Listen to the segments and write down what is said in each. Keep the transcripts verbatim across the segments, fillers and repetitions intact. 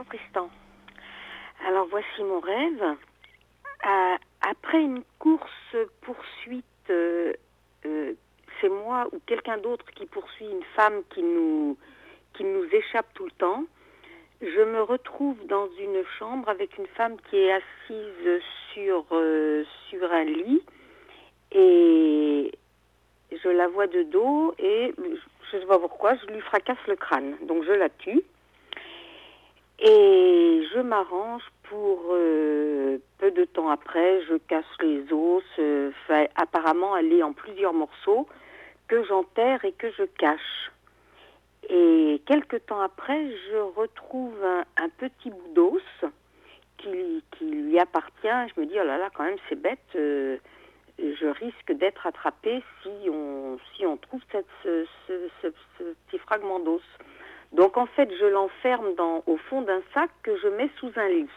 bonjour Tristan. Alors voici mon rêve. Euh, après une course-poursuite, euh, euh, c'est moi ou quelqu'un d'autre qui poursuit une femme qui nous, qui nous échappe tout le temps. Je me retrouve dans une chambre avec une femme qui est assise sur, euh, sur un lit et je la vois de dos et je ne sais pas pourquoi, je lui fracasse le crâne. Donc je la tue et je m'arrange pour, euh, peu de temps après, je casse les os. Euh, fait, apparemment, elle est en plusieurs morceaux que j'enterre et que je cache. Et quelque temps après, je retrouve un, un petit bout d'os qui, qui lui appartient. Je me dis, oh là là, quand même, c'est bête. Euh, je risque d'être attrapée si on, si on trouve cette, ce, ce, ce, ce petit fragment d'os. Donc, en fait, je l'enferme dans, au fond d'un sac que je mets sous un lit.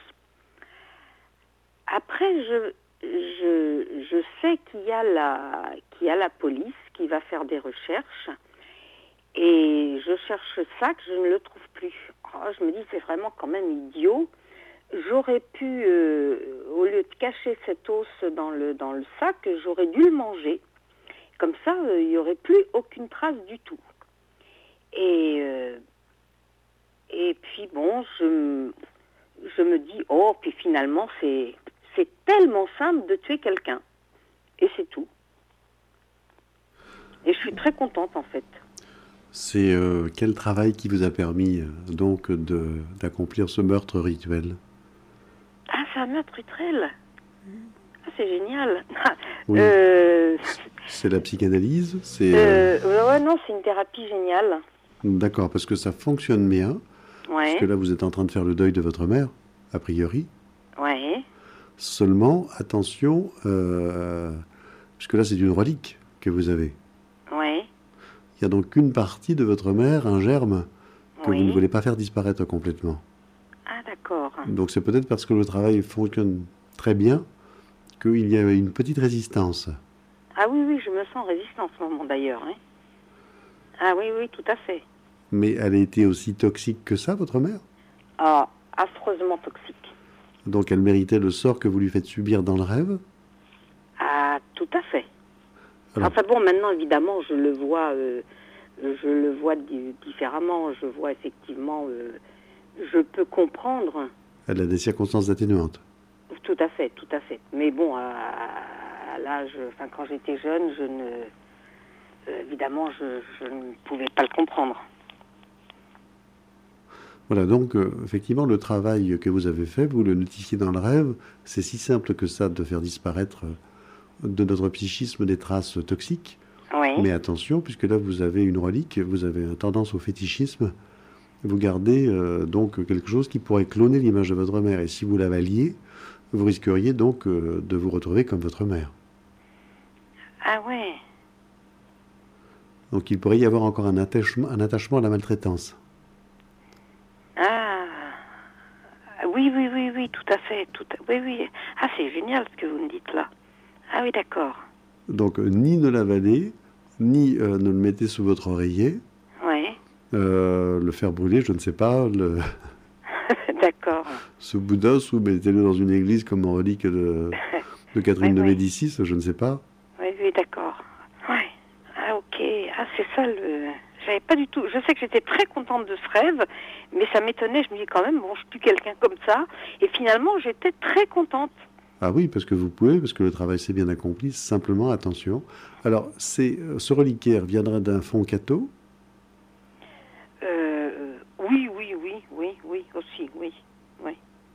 Après, je, je, je sais qu'il y a la, qu'il y a la police qui va faire des recherches. Et je cherche ce sac, je ne le trouve plus. Oh, je me dis, c'est vraiment quand même idiot. J'aurais pu, euh, au lieu de cacher cet os dans le, dans le sac, j'aurais dû le manger. Comme ça, euh, il n'y aurait plus aucune trace du tout. Et, euh, et puis bon, je, je me dis, oh, puis finalement, c'est, c'est tellement simple de tuer quelqu'un. Et c'est tout. Et je suis très contente, en fait. C'est euh, quel travail qui vous a permis euh, donc de, d'accomplir ce meurtre rituel? Ah, c'est un meurtre rituel. Ah, c'est génial. Oui. Euh, c'est la psychanalyse c'est, euh, euh... Ouais, non, c'est une thérapie géniale. D'accord, parce que ça fonctionne bien. Ouais. Parce que là, vous êtes en train de faire le deuil de votre mère, a priori. Ouais. Seulement, attention, euh, parce que là, c'est une relique que vous avez. Ouais. Il y a donc une partie de votre mère, un germe, que oui. vous ne voulez pas faire disparaître complètement. Ah, d'accord. Donc c'est peut-être parce que le travail fonctionne très bien qu'il y a une petite résistance. Ah oui, oui, je me sens résistante en ce moment d'ailleurs. Hein. Ah oui, oui, tout à fait. Mais elle a été aussi toxique que ça, votre mère? Ah, affreusement toxique. Donc elle méritait le sort que vous lui faites subir dans le rêve? Ah, tout à fait. Alors, enfin bon, maintenant, évidemment, je le vois, euh, je le vois di- différemment. Je vois effectivement, euh, je peux comprendre. elle a des circonstances atténuantes. Tout à fait, tout à fait. Mais bon, à, à l'âge, enfin, quand j'étais jeune, je ne, euh, évidemment, je, je ne pouvais pas le comprendre. Voilà, donc euh, effectivement, le travail que vous avez fait, vous le notifiez dans le rêve, c'est si simple que ça de faire disparaître euh, de notre psychisme des traces toxiques. Oui. Mais attention, puisque là, vous avez une relique, vous avez une tendance au fétichisme, vous gardez euh, donc quelque chose qui pourrait cloner l'image de votre mère. Et si vous l'avaliez, vous risqueriez donc euh, de vous retrouver comme votre mère. Ah ouais. Donc il pourrait y avoir encore un attachement, un attachement à la maltraitance. Ah. Oui, oui, oui, oui, tout à fait. Tout à... Oui, oui. Ah, c'est génial ce que vous me dites là. Ah oui, d'accord. Donc euh, ni ne l'avalez, ni euh, ne le mettez sous votre oreiller. Oui. Euh, le faire brûler, je ne sais pas. Le... D'accord. Ce bout d'os, ou mettez-le dans une église comme en relique de, de Catherine oui, de oui. Médicis, je ne sais pas. Oui, oui, d'accord. Oui. Ah, ok. Ah, c'est ça le... J'avais pas du tout... Je sais que j'étais très contente de ce rêve, mais ça m'étonnait. Je me dis quand même, bon, je suis plus quelqu'un comme ça. Et finalement, j'étais très contente. Ah oui, parce que vous pouvez, parce que le travail s'est bien accompli. Simplement, attention. Alors, c'est, ce reliquaire viendra d'un fonds catho? Euh, oui, oui, oui, oui, oui, aussi, oui, oui.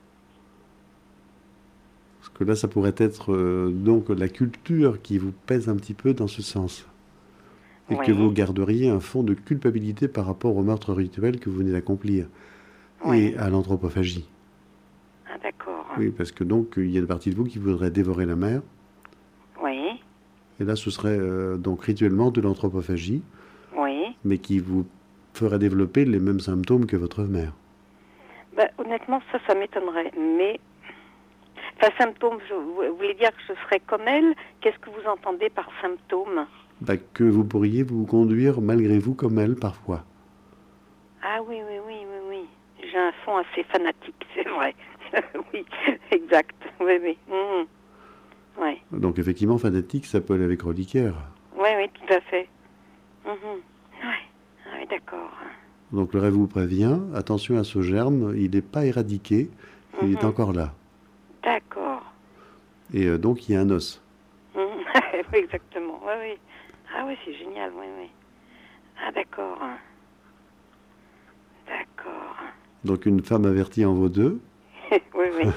Parce que là, ça pourrait être euh, donc la culture qui vous pèse un petit peu dans ce sens. Et oui. que vous garderiez un fond de culpabilité par rapport au meurtre rituel que vous venez d'accomplir. Oui. Et à l'anthropophagie. Ah, d'accord. Oui, parce que donc, il y a une partie de vous qui voudrait dévorer la mère. Oui. Et là, ce serait euh, donc rituellement de l'anthropophagie. Oui. Mais qui vous ferait développer les mêmes symptômes que votre mère. Ben, honnêtement, ça, ça m'étonnerait. Mais, enfin, symptômes, je, vous voulez dire que je serais comme elle? Qu'est-ce que vous entendez par symptômes? Bah, que vous pourriez vous conduire malgré vous comme elle, parfois. Ah oui, oui, oui, oui, oui. j'ai un fond assez fanatique, c'est vrai. Oui, exact. Oui, oui. Mmh. Ouais. Donc effectivement, fanatique, ça peut aller avec reliquaire. Oui, oui, tout à fait. Mmh. Ouais. Ah oui, d'accord. Donc le rêve vous prévient, attention à ce germe, il n'est pas éradiqué, il est Mmh. encore là. D'accord. Et euh, donc il y a un os. Mmh. Oui, exactement. Oui, oui. Ah oui, c'est génial, oui, oui. Ah d'accord. D'accord. Donc une femme avertie en vaut deux. Oui, oui.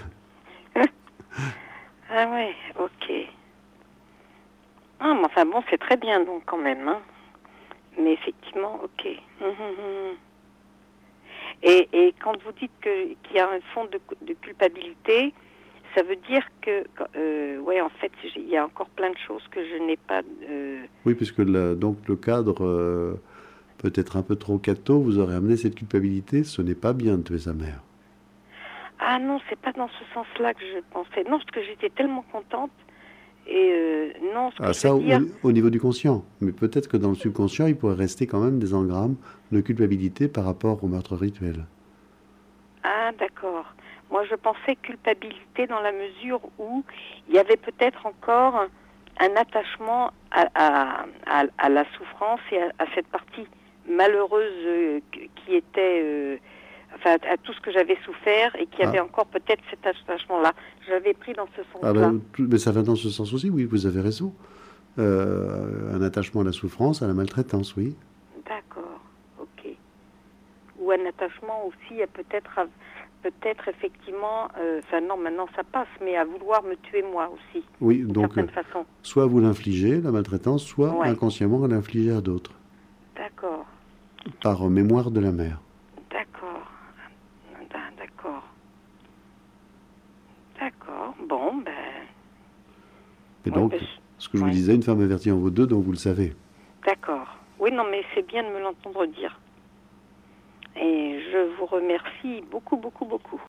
Ah oui, ok. Ah, mais enfin bon, c'est très bien donc quand même, hein. Mais effectivement, ok. Hum, hum, hum. Et, et quand vous dites que, qu'il y a un fond de, de culpabilité, ça veut dire que, euh, ouais, en fait, il y a encore plein de choses que je n'ai pas... Euh... Oui, puisque la, donc le cadre euh, peut être un peu trop catho, vous aurez amené cette culpabilité, ce n'est pas bien de tuer sa mère. Ah non, c'est pas dans ce sens-là que je pensais. Non, parce que j'étais tellement contente. Et euh, non, ce que Ah, je ça, veux au, dire... au niveau du conscient. Mais peut-être que dans le subconscient, il pourrait rester quand même des engrammes de culpabilité par rapport au meurtre rituel. Ah, d'accord. Moi, je pensais culpabilité dans la mesure où il y avait peut-être encore un attachement à, à, à, à la souffrance et à, à cette partie malheureuse euh, qui était... Euh, enfin, à tout ce que j'avais souffert et qui avait Ah. encore peut-être cet attachement-là. J'avais pris dans ce sens-là. Ah ben, mais ça va dans ce sens aussi, oui, vous avez raison. Euh, un attachement à la souffrance, à la maltraitance, oui. D'accord, ok. Ou un attachement aussi à peut-être, à, peut-être effectivement, euh, enfin non, maintenant ça passe, mais à vouloir me tuer moi aussi. Oui, d'une donc, certaine euh, façon. soit vous l'infligez, la maltraitance, soit Ouais. inconsciemment l'infligez à d'autres. D'accord. Par euh, mémoire de la mère. D'accord. D'accord. D'accord. Bon, ben... Et ouais, donc, ben, ce que je ouais. vous disais, une femme avertie en vaut deux, donc vous le savez. D'accord. Oui, non, mais c'est bien de me l'entendre dire. Et je vous remercie beaucoup, beaucoup, beaucoup.